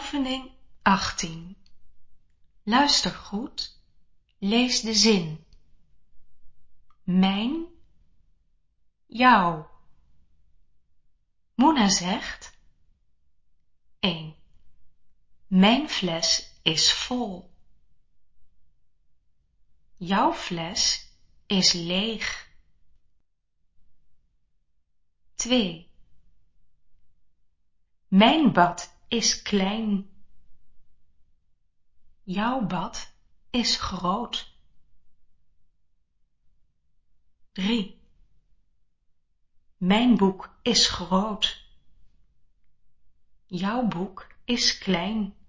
Oefening 18. Luister goed, lees de zin. Mijn, jouw. Moena zegt 1. Mijn fles is vol. Jouw fles is leeg. 2. Mijn bad is klein. Jouw bad is groot. 3. Mijn boek is groot. Jouw boek is klein.